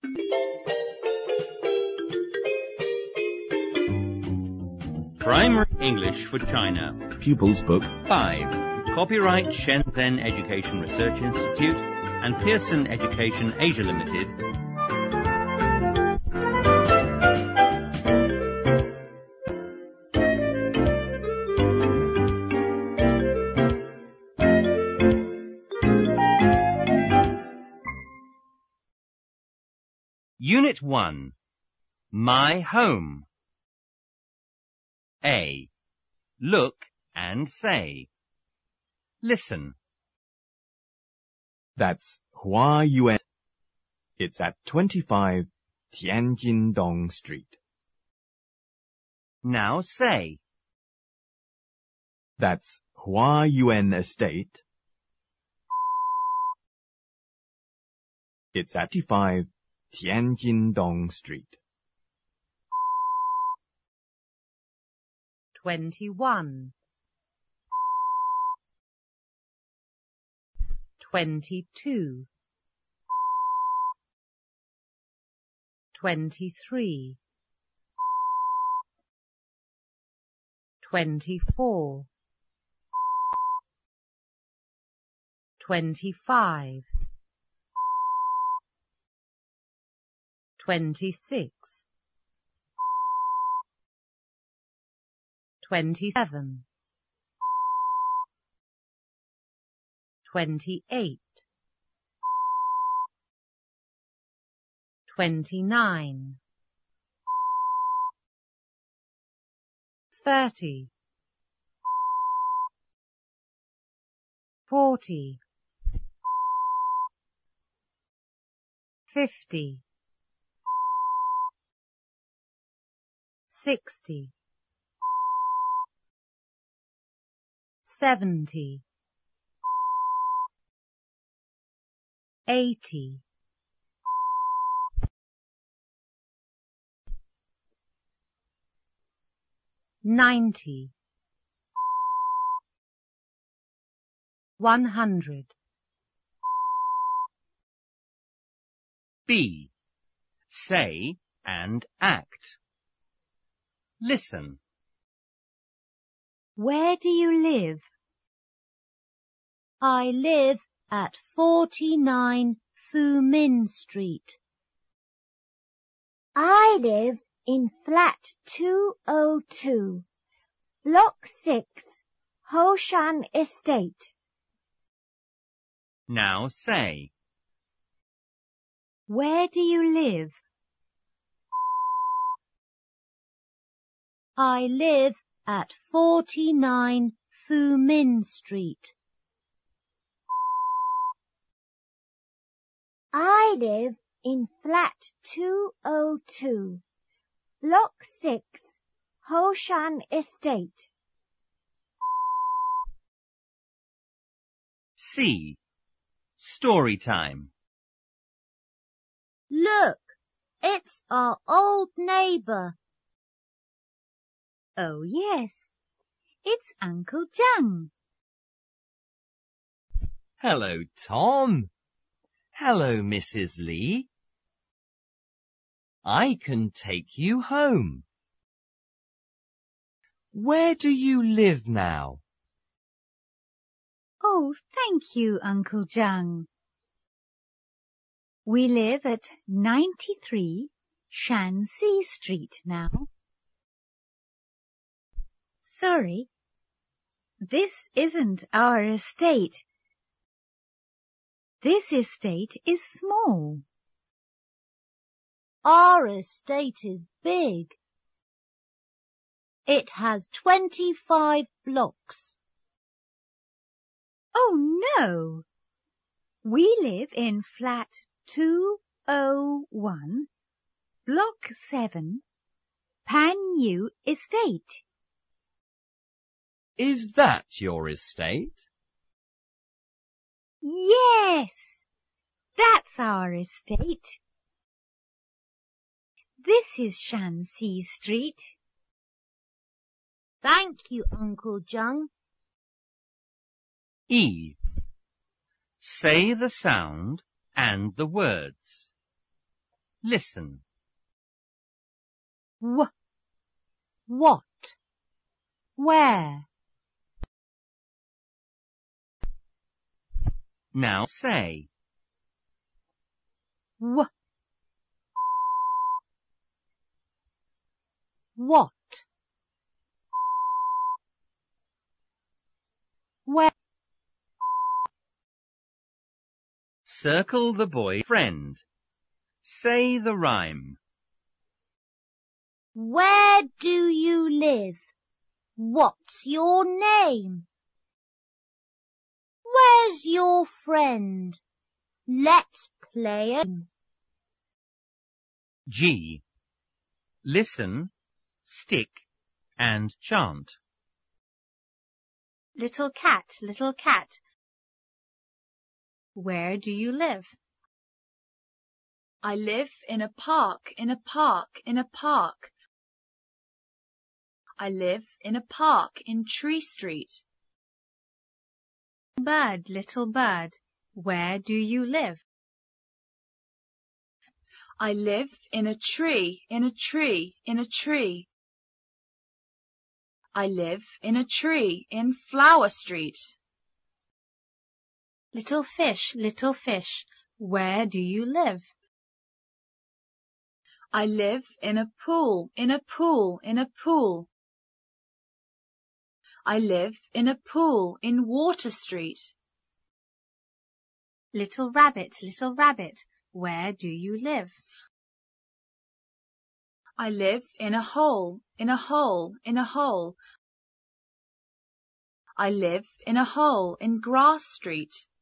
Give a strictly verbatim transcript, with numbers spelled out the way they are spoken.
Primary English for China. Pupils Book five. Copyright Shenzhen Education Research Institute and Pearson Education Asia Limited. Unit one. My home. A. Look and say. Listen. That's Hua Yuan. It's at twenty-five Tianjin Dong Street. Now say. That's Hua Yuan Estate. It's at twenty-five Tianjin Dong Street. Twenty-one. Twenty-two. Twenty-three. Twenty-four. Twenty-five. Twenty-six. Twenty-seven. Twenty-eight. Twenty-nine. Thirty. Forty. Fifty. Sixty. Seventy. Eighty. Ninety. One hundred. B. Say and act. Listen. Where do you live? I live at forty-nine Fu Min Street. I live in flat two oh two, block six, Hoshan Estate. Now say. Where do you live? I live at forty-nine Fu Min Street. I live in flat two oh two, block six, Hoshan Estate. C. Story time. Look, it's our old neighbour. Oh yes, it's Uncle Zhang. Hello, Tom. Hello, Missus Lee. I can take you home. Where do you live now? Oh, thank you, Uncle Zhang. We live at ninety-three Shanxi Street now. Sorry, this isn't our estate. This estate is small. Our estate is big. It has twenty-five blocks. Oh no! We live in flat two oh one, block seven, Pan Yu Estate. Is that your estate? Yes, that's our estate. This is Shanxi Street. Thank you, Uncle Zhang. E. Say the sound and the words. Listen. W. What? Where? Now say. W. What? Where? Circle the boy friend. Say the rhyme. Where do you live? What's your name? Where's your friend? Let's play a game. G. Listen, stick, and chant. Little cat, little cat, where do you live? I live in a park, in a park, in a park. I live in a park in Tree Street. Bird, little bird, where do you live? I live in a tree, in a tree, in a tree. I live in a tree in Flower Street. Little fish, little fish, where do you live? I live in a pool, in a pool, in a pool. I live in a pool in Water Street. Little rabbit, little rabbit, where do you live? I live in a hole, in a hole, in a hole. I live in a hole in Grass Street.